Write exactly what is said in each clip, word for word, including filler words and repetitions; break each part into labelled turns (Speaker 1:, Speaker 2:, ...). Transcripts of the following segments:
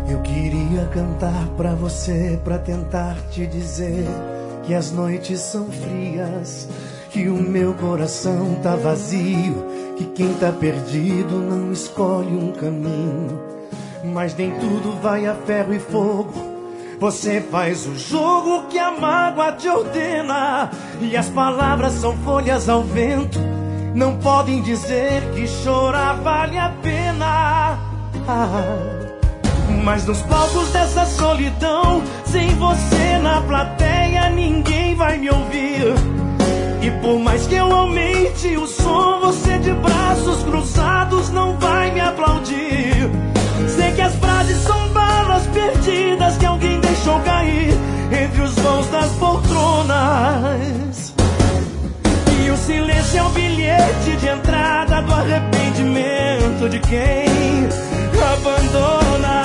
Speaker 1: Eu queria cantar pra você, pra tentar te dizer que as noites são frias, que o meu coração tá vazio, que quem tá perdido não escolhe um caminho. Mas nem tudo vai a ferro e fogo, você faz o jogo que a mágoa te ordena, e as palavras são folhas ao vento, não podem dizer que chorar vale a pena. Ah, mas nos palcos dessa solidão, sem você na plateia, ninguém vai me ouvir. E por mais que eu aumente o som, você de braços cruzados não vai me aplaudir. Sei que as frases são balas perdidas que alguém deixou cair entre os vãos das poltronas. E o silêncio é o bilhete de entrada do arrependimento de quem abandona.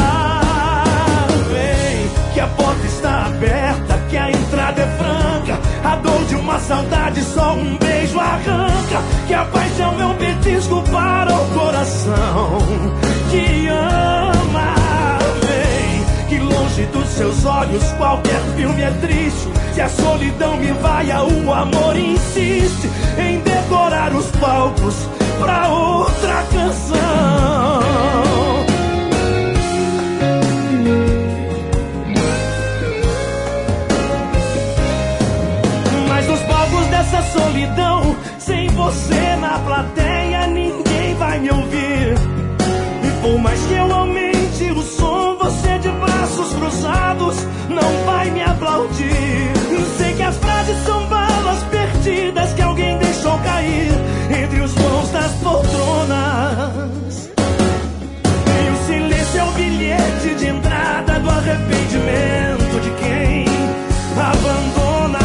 Speaker 1: Vem, que a porta está aberta, que a entrada é franca, a dor de uma saudade só um beijo arranca, que a paixão é um petisco para o coração que ama. Vem, que longe dos seus olhos qualquer filme é triste, se a solidão me vaia, o amor insiste em decorar os palcos pra outra canção. Mas nos palcos dessa solidão, sem você na plateia, ninguém vai me ouvir. E por mais que eu aumente o som, você de braços cruzados não vai me aplaudir. Sei que as frases são balas perdidas que alguém deixou cair entre os vãos das poltronas. E o silêncio é o bilhete de entrada do arrependimento de quem abandona.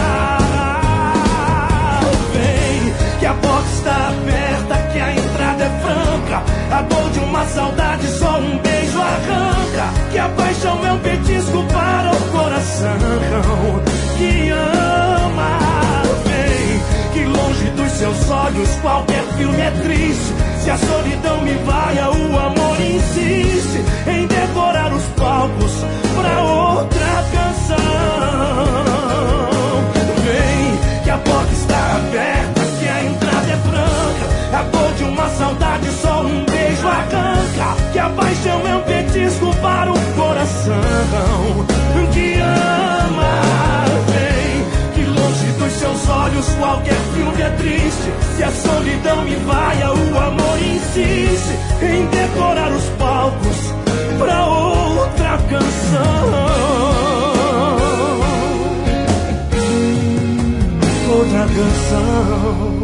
Speaker 1: Vem, que a porta está aberta, que a entrada é franca, a dor de uma saudade só um beijo arranca, que a paixão é um petisco para o coração que ama. Vem, que longe dos seus olhos qualquer filme é triste, se a solidão me vaia, o amor insiste em decorar os palcos pra outra canção. Vem, que a porta está aberta, que a entrada é franca, a dor de uma saudade só um beijo arranca, que a paixão é um petisco para o coração que ama. Vem, que longe dos seus olhos qualquer filme é triste, se a solidão me vaia, o amor insiste em decorar os palcos pra outra canção. Outra canção.